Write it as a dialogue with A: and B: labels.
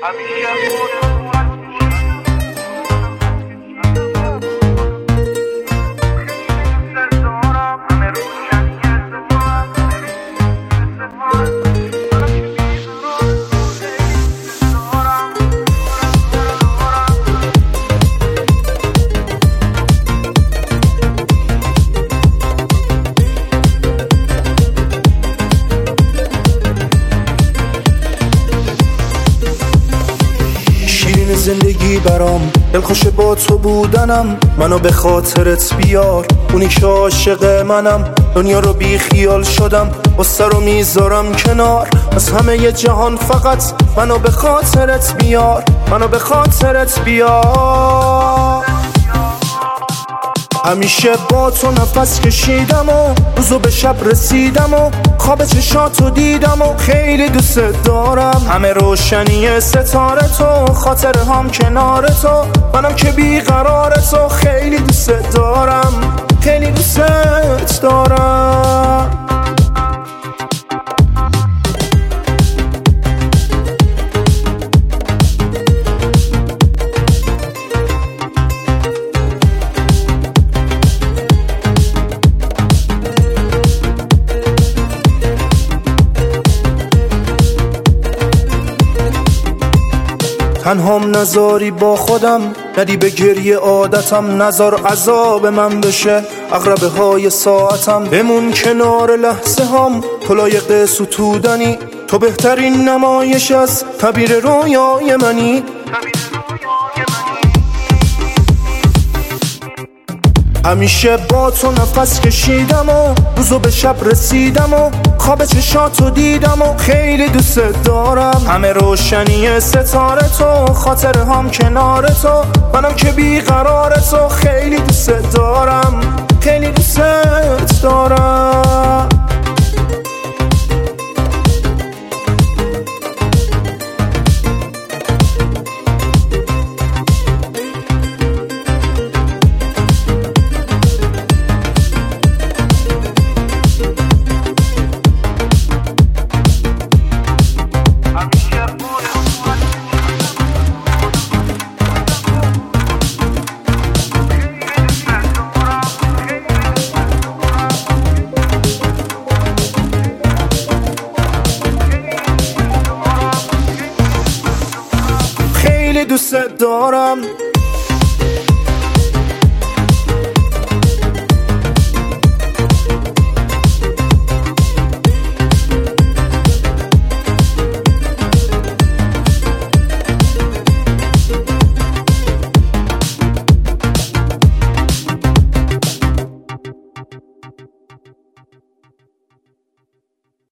A: زندگی برام دلخوش با تو بودنم، منو به خاطرت بیار، اونی که عاشق منم. دنیا رو بی خیال شدم، بسته رو میذارم کنار، از همه جهان فقط منو به خاطرت بیار، منو به خاطرت بیار. همیشه با تو نفس کشیدم و روزو به شب رسیدم و خواب چشاتو دیدم و خیلی دوست دارم. همه روشنی ستاره تو، خاطره هم کنار تو، منم که بیقرار تو خیلی دوست دارم، خیلی دوست دارم. تنهام نذاری با خودم، ندی به گریه عادتم، نذار عذاب من بشه عقربه های ساعتم. بمون کنار لحظه هم، تو لایق ستودنی، تو بهترین نمایش از تعبیر رویای منی. همیشه با تو نفس کشیدم و روزو به شب رسیدم و خواب چشاتو دیدم و خیلی دوست دارم. همه روشنی ستاره تو، خاطره هم کنار تو، منم که بیقرار تو خیلی دوست دارم، خیلی دوست دارم. خیلی دوست دارم.